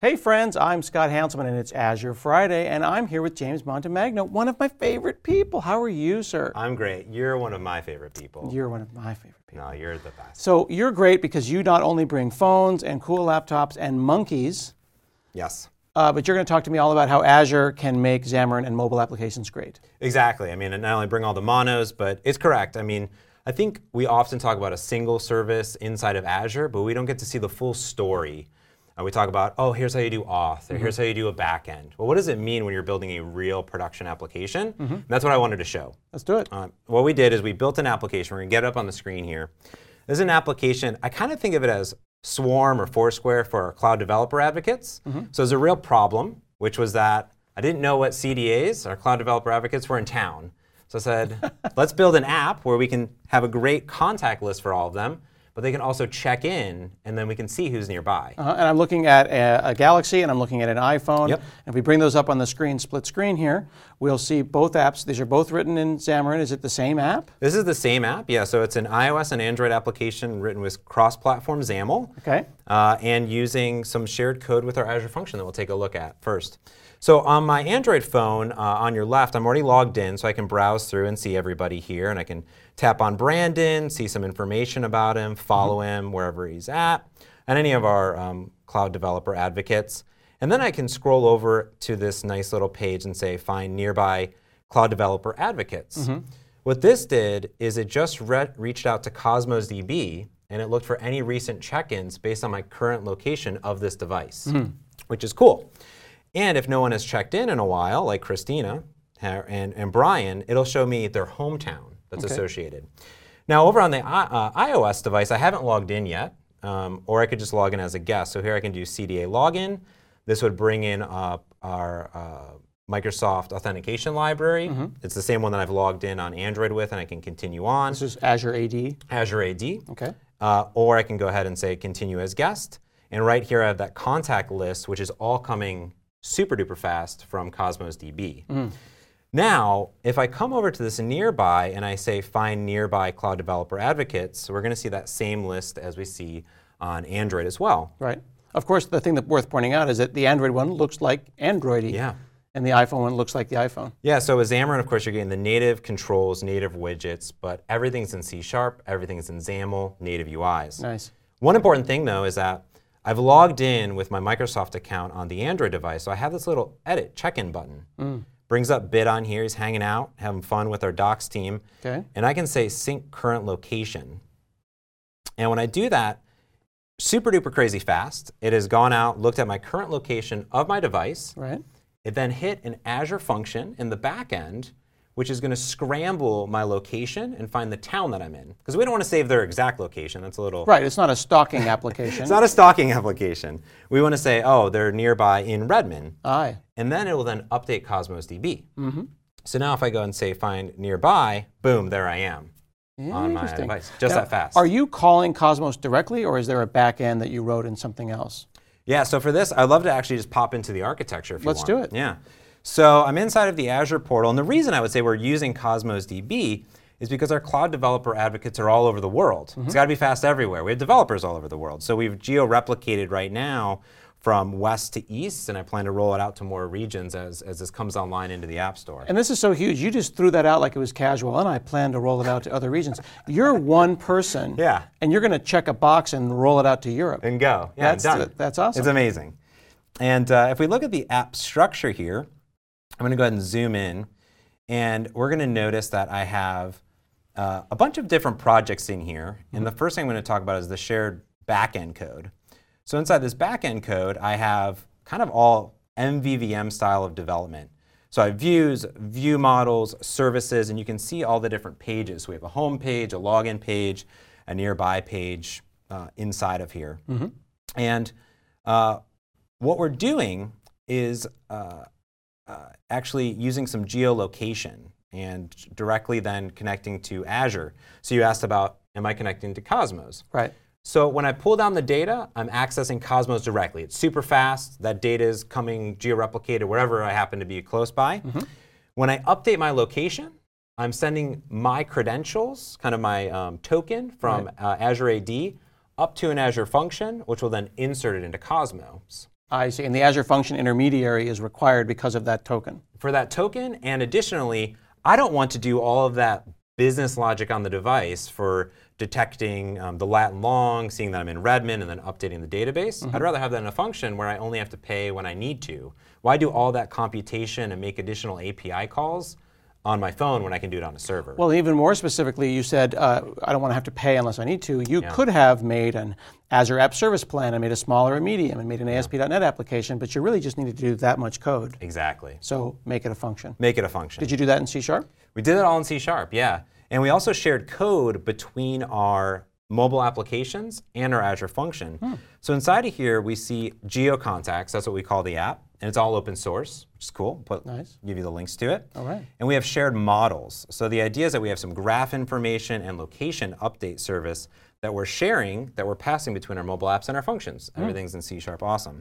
Hey friends, I'm Scott Hanselman and it's Azure Friday and I'm here with James Montemagno, one of my favorite people. How are you, sir? I'm great. You're one of my favorite people. You're one of my favorite people. No, you're the best. So you're great because you not only bring phones and cool laptops and monkeys, Yes. but you're going to talk to me all about how Azure can make Xamarin and mobile applications great. Exactly. I mean, and not only bring all the monos, but it's correct. I mean, I think we often talk about a single service inside of Azure, but we don't get to see the full story. We talk about, oh, here's how you do auth, or here's how you do a backend. Well, what does it mean when you're building a real production application? And that's what I wanted to show. Let's do it. What we did is we built an application. We're going to get it up on the screen here. This is an application, I kind of think of it as Swarm or Foursquare for our cloud developer advocates. So there's a real problem, which was that I didn't know what CDAs, our cloud developer advocates, were in town. So I said, let's build an app where we can have a great contact list for all of them, but they can also check in, and then we can see who's nearby. And I'm looking at a Galaxy, and I'm looking at an iPhone. Yep. And if we bring those up on the screen, split screen here, we'll see both apps. These are both written in Xamarin. Is it the same app? This is the same app, yeah. So it's an iOS and Android application written with cross-platform XAML, Okay. and using some shared code with our Azure function that we'll take a look at first. So on my Android phone, on your left, I'm already logged in, so I can browse through and see everybody here, and I can tap on Brandon, see some information about him, follow him wherever he's at, and any of our cloud developer advocates. And then I can scroll over to this nice little page and say, find nearby cloud developer advocates. What this did is it just reached out to Cosmos DB, and it looked for any recent check-ins based on my current location of this device, which is cool. And if no one has checked in a while, like Christina and Brian, it'll show me their hometown that's associated. Now, over on the iOS device, I haven't logged in yet, or I could just log in as a guest. So here I can do CDA login. This would bring in our Microsoft Authentication Library. It's the same one that I've logged in on Android with, and I can continue on. This is Azure AD. Azure AD. Okay. Or I can go ahead and say continue as guest. And right here I have that contact list, which is all coming super duper fast from Cosmos DB. Now, if I come over to this nearby and I say find nearby cloud developer advocates, we're going to see that same list as we see on Android as well. Right. Of course, the thing that's worth pointing out is that the Android one looks like Android-y. Yeah. And the iPhone one looks like the iPhone. Yeah, so with Xamarin, of course, you're getting the native controls, native widgets, but everything's in C#, everything's in XAML, native UIs. Nice. One important thing, though, is that I've logged in with my Microsoft account on the Android device, so I have this little edit check-in button. Brings up Bid on here. He's hanging out, having fun with our docs team. Okay. And I can say sync current location. And when I do that, super duper crazy fast, it has gone out, looked at my current location of my device. Right. It then hit an Azure function in the back end, which is going to scramble my location and find the town that I'm in. Because we don't want to save their exact location. That's a little... Right, it's not a stalking application. It's not a stalking application. We want to say, oh, they're nearby in Redmond. Aye. And then it will then update Cosmos DB. So now if I go and say find nearby, boom, there I am on my device. Just Now, that fast. Are you calling Cosmos directly, or is there a back end that you wrote in something else? Yeah, so for this, I'd love to actually just pop into the architecture if you want. Let's do it. Yeah. So I'm inside of the Azure portal, and the reason I would say we're using Cosmos DB is because our cloud developer advocates are all over the world. It's got to be fast everywhere. We have developers all over the world. So we've geo-replicated right now from west to east, and I plan to roll it out to more regions as this comes online into the App Store. And this is so huge. You just threw that out like it was casual, and I plan to roll it out to other regions. You're one person, and you're going to check a box and roll it out to Europe. And go. Yeah, done. That's awesome. It's amazing. And if we look at the app structure here, I'm going to go ahead and zoom in, and we're going to notice that I have a bunch of different projects in here. And the first thing I'm going to talk about is the shared backend code. So inside this backend code, I have kind of all MVVM style of development. So I have views, view models, services, and you can see all the different pages. So we have a home page, a login page, a nearby page inside of here. And what we're doing is actually using some geolocation and directly then connecting to Azure. So you asked about, am I connecting to Cosmos? Right. So when I pull down the data, I'm accessing Cosmos directly. It's super fast. That data is coming geo-replicated wherever I happen to be close by. When I update my location, I'm sending my credentials, kind of my token from Azure AD, up to an Azure function, which will then insert it into Cosmos. I see. And the Azure Function Intermediary is required because of that token. For that token, and additionally, I don't want to do all of that business logic on the device for detecting the lat and long, seeing that I'm in Redmond, and then updating the database. I'd rather have that in a function where I only have to pay when I need to. Why do all that computation and make additional API calls on my phone when I can do it on a server? Well, even more specifically, you said, I don't want to have to pay unless I need to. You could have made an Azure App Service plan and made a small or a medium and made an ASP.NET application, but you really just needed to do that much code. Exactly. So make it a function. Make it a function. Did you do that in C#? We did it all in C#, yeah. And we also shared code between our mobile applications and our Azure function. So inside of here, we see GeoContacts. That's what we call the app. And it's all open source, which is cool. Give you the links to it. All right. And we have shared models. So the idea is that we have some graph information and location update service that we're sharing, that we're passing between our mobile apps and our functions. Everything's in C#, awesome.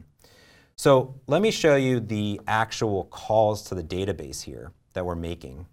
So let me show you the actual calls to the database here that we're making.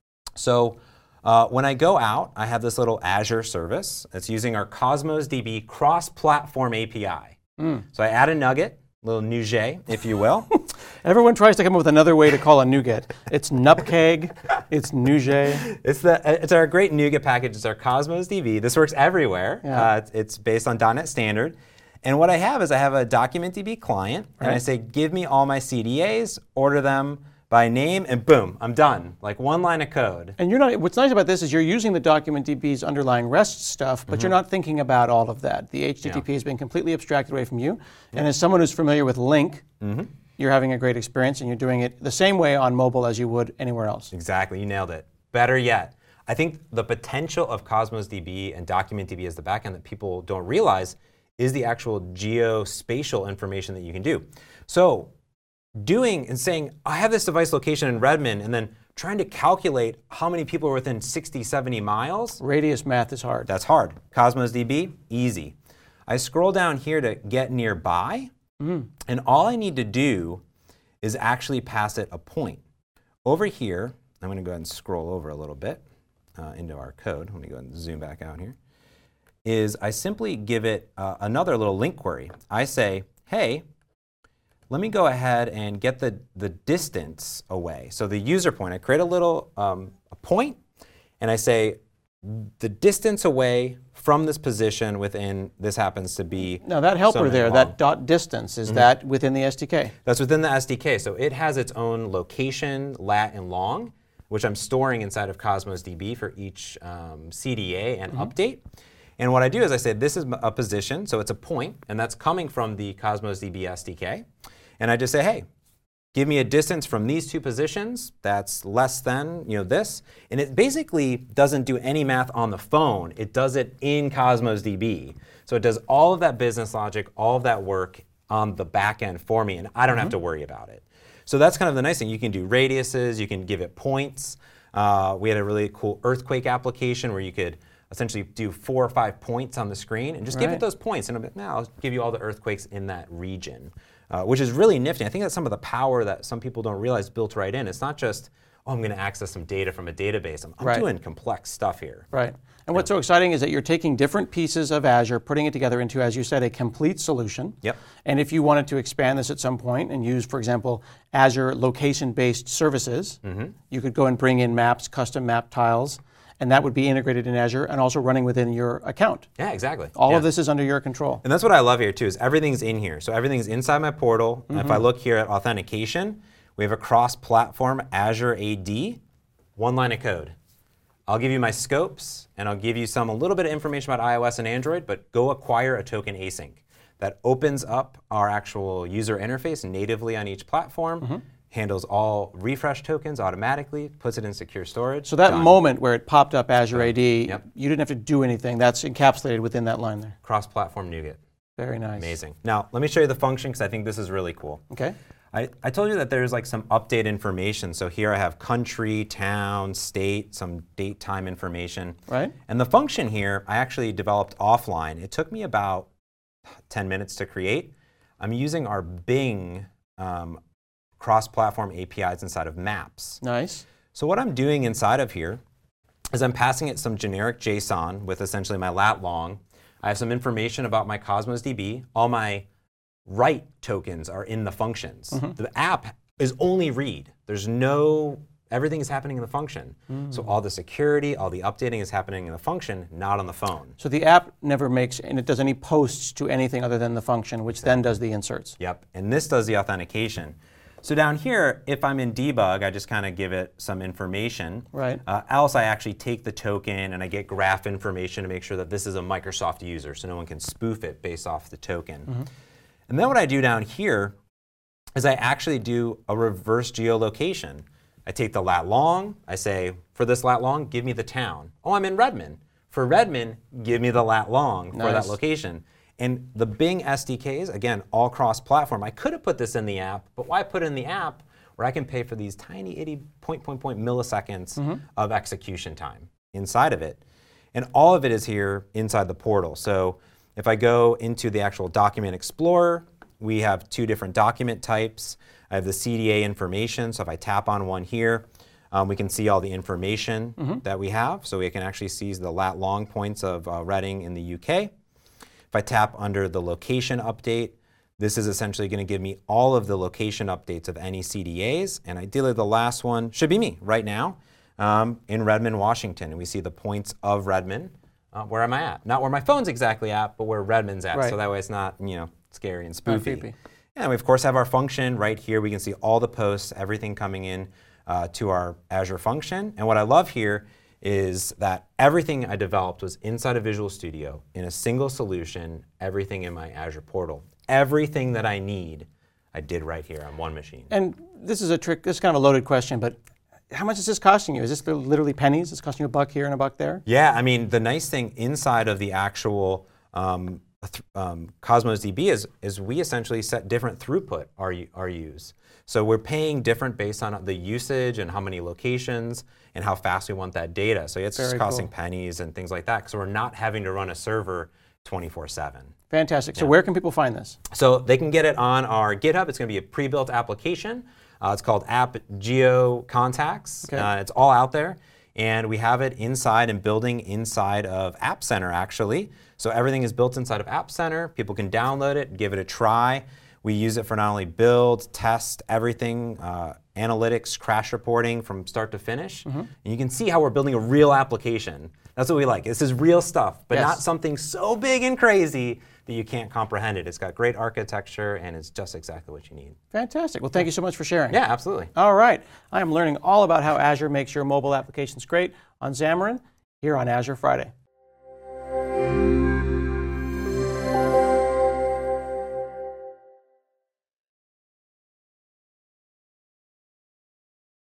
So when I go out, I have this little Azure service that's using our Cosmos DB cross-platform API. So I add a nugget, a little NuGet, if you will. Everyone tries to come up with another way to call a NuGet. It's Nupcag, it's NuGet. It's our great NuGet package. It's our Cosmos DB. This works everywhere. Yeah. It's based on .NET Standard. And what I have is I have a Document DB client, and I say, give me all my CDAs, order them by name, and boom, I'm done. Like one line of code. And you're not. What's nice about this is you're using the Document DB's underlying REST stuff, but you're not thinking about all of that. The HTTP has been completely abstracted away from you. And as someone who's familiar with Link, you're having a great experience, and you're doing it the same way on mobile as you would anywhere else. Exactly, you nailed it. Better yet, I think the potential of Cosmos DB and Document DB as the backend that people don't realize is the actual geospatial information that you can do. So doing and saying, I have this device location in Redmond, and then trying to calculate how many people are within 60, 70 miles. Radius math is hard. That's hard. Cosmos DB, easy. I scroll down here to get nearby, and all I need to do is actually pass it a point. Over here, I'm going to go ahead and scroll over a little bit into our code. Let me go ahead and zoom back out here. Is I simply give it another little link query. I say, hey, let me go ahead and get the distance away. So the user point, I create a little a point, and I say the distance away from this position within, this happens to be. Now that helper there, that dot distance, is that within the SDK? That's within the SDK. So it has its own location, lat, and long, which I'm storing inside of Cosmos DB for each CDA and update. And what I do is I say this is a position, so it's a point, and that's coming from the Cosmos DB SDK. And I just say, hey, give me a distance from these two positions that's less than this. And it basically doesn't do any math on the phone. It does it in Cosmos DB. So it does all of that business logic, all of that work on the back end for me, and I don't have to worry about it. So that's kind of the nice thing. You can do radiuses, you can give it points. We had a really cool earthquake application where you could essentially do 4 or 5 points on the screen and just give it those points. And I'll give you all the earthquakes in that region, which is really nifty. I think that's some of the power that some people don't realize built right in. It's not just, oh, I'm going to access some data from a database. I'm doing complex stuff here. Right. And what's so exciting is that you're taking different pieces of Azure, putting it together into, as you said, a complete solution. Yep. And if you wanted to expand this at some point and use, for example, Azure location-based services, you could go and bring in maps, custom map tiles, and that would be integrated in Azure and also running within your account. Yeah, exactly. All of this is under your control. And that's what I love here too, is everything's in here. So everything's inside my portal. And if I look here at authentication, we have a cross-platform Azure AD, one line of code. I'll give you my scopes, and I'll give you a little bit of information about iOS and Android, but go acquire a token async. That opens up our actual user interface natively on each platform. Handles all refresh tokens automatically, puts it in secure storage. So that moment where it popped up Azure AD, you didn't have to do anything. That's encapsulated within that line there. Cross-platform NuGet. Very nice. Amazing. Now, let me show you the function because I think this is really cool. Okay. I told you that there's like some update information. So here I have country, town, state, some date, time information. Right. And the function here, I actually developed offline. It took me about 10 minutes to create. I'm using our Bing cross-platform APIs inside of Maps. Nice. So what I'm doing inside of here is I'm passing it some generic JSON with essentially my lat long. I have some information about my Cosmos DB, all my write tokens are in the functions. The app is only read. There's no, everything is happening in the function. So all the security, all the updating is happening in the function, not on the phone. So the app never makes, and it does any posts to anything other than the function, which then does the inserts. Yep, and this does the authentication. So down here, if I'm in debug, I just kind of give it some information. Right. Else I actually take the token and I get graph information to make sure that this is a Microsoft user, so no one can spoof it based off the token. And then what I do down here is I actually do a reverse geolocation. I take the lat long, I say, for this lat long, give me the town. Oh, I'm in Redmond. For Redmond, give me the lat long for that location. And the Bing SDKs, again, all cross-platform. I could have put this in the app, but why put it in the app where I can pay for these tiny itty point milliseconds of execution time inside of it? And all of it is here inside the portal. So if I go into the actual Document Explorer, we have two different document types. I have the CDA information, so if I tap on one here, we can see all the information that we have. So we can actually see the lat long points of Reading in the UK. If I tap under the location update, this is essentially going to give me all of the location updates of any CDAs. And ideally, the last one should be me right now in Redmond, Washington. And we see the points of Redmond. Where am I at? Not where my phone's exactly at, but where Redmond's at. Right. So that way it's not, scary and spoofy. Not creepy. And we, of course, have our function right here. We can see all the posts, everything coming in to our Azure function. And what I love here is that everything I developed was inside of Visual Studio in a single solution, everything in my Azure portal. Everything that I need, I did right here on one machine. And this is a trick, this is kind of a loaded question, but how much is this costing you? Is this literally pennies? It's costing you $1 here and $1 there? Yeah, I mean, the nice thing inside of the actual Cosmos DB is we essentially set different throughput our use. So we're paying different based on the usage and how many locations and how fast we want that data. So it's just costing pennies and things like that because we're not having to run a server 24/7. Fantastic. So where can people find this? So they can get it on our GitHub. It's going to be a pre-built application. It's called App Geo Contacts. It's all out there. And we have it inside and building inside of App Center, actually. So everything is built inside of App Center. People can download it, give it a try. We use it for not only build, test, everything, analytics, crash reporting from start to finish. And you can see how we're building a real application. That's what we like. This is real stuff, but not something so big and crazy that you can't comprehend it. It's got great architecture, and it's just exactly what you need. Fantastic. Well, thank you so much for sharing. Yeah, absolutely. All right. I am learning all about how Azure makes your mobile applications great on Xamarin here on Azure Friday.